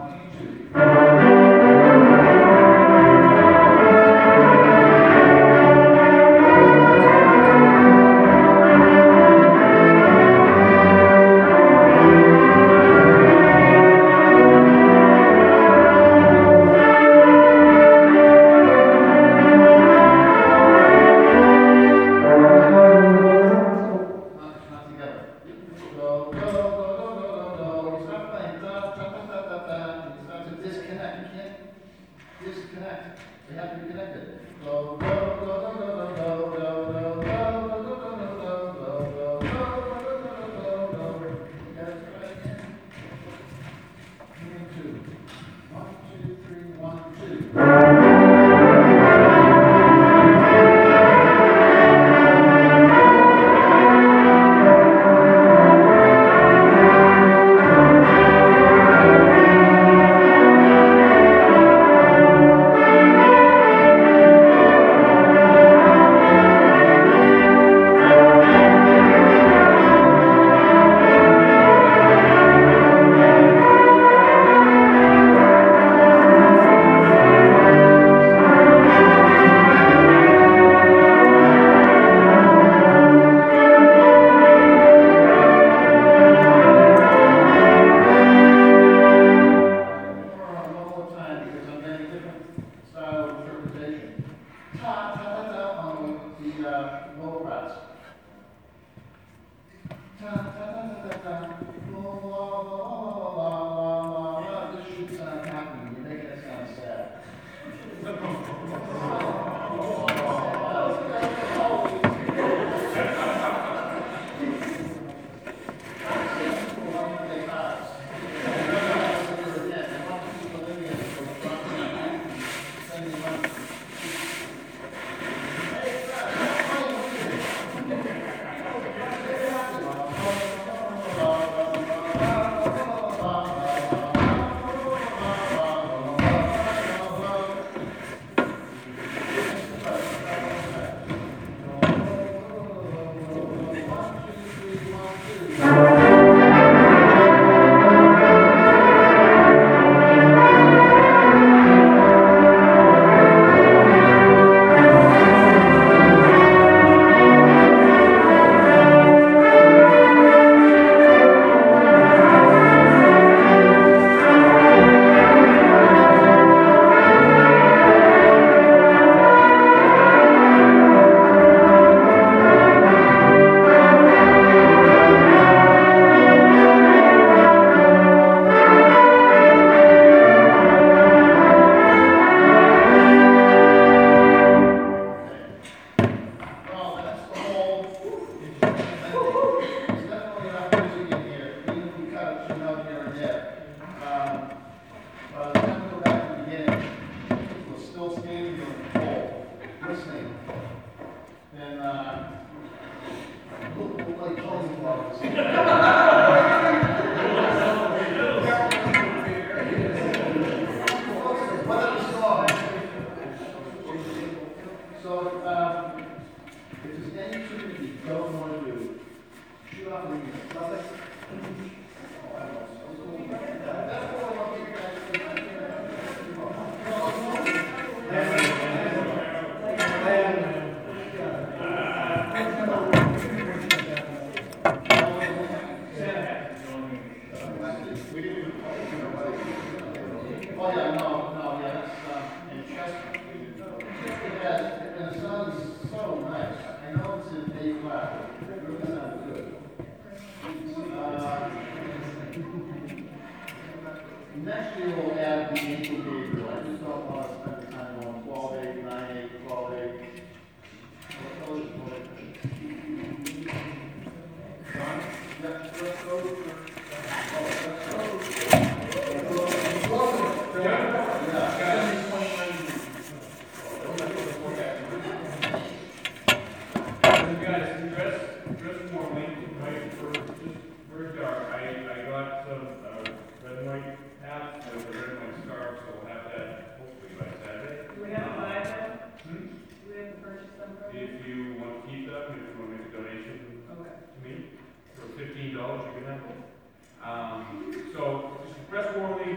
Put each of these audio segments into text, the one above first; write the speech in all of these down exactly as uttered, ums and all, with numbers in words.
Press Worley,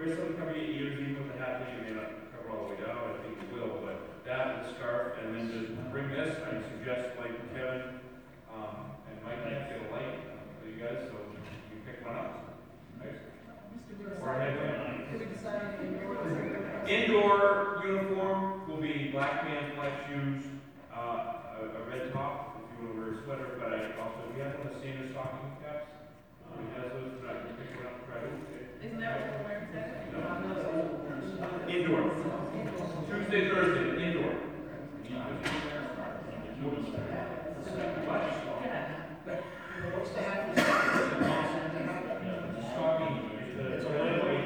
wear something cover your ears, even with the hat, you may not cover all the way down, I think it will, but that, the scarf, and then just bring this, I suggest like Kevin, um, and Mike, might get a light uh, for you guys, so you pick one up. Right? Or a headlamp. Could we decide on indoor or outdoor? Indoor uniform will be black pants, black shoes, uh, a, a red top, if you want to wear a sweater, but I also, we have one of the Santa stocking caps. Uh, we have those, but I can pick one up, try to. Isn't that what we're wearing today? Indoor. Tuesday, Thursday, indoor. What? What's the hat? Stocking. It's a lightweight.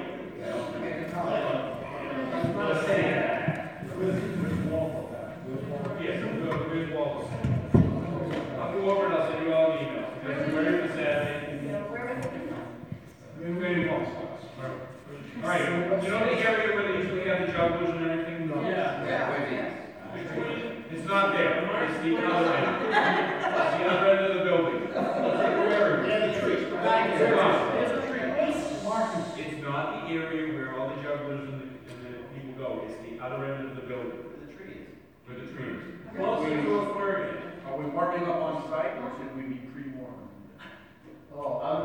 Yes, we'll go with walls. I'll go over and I'll send you all an email. Where is the Saturday? We're going to walls. All right, you know the area where they usually have the jugglers and everything? Yeah. It's not there, it's the other end. It's the other end of the building. Yeah, the trees. It's not the area where all the jugglers and the, and the people go, it's the other end of the building. The trees. Where the trees. Closer to Aquarium. Are we warming up on site or should we be pre-warmed? Oh, I'm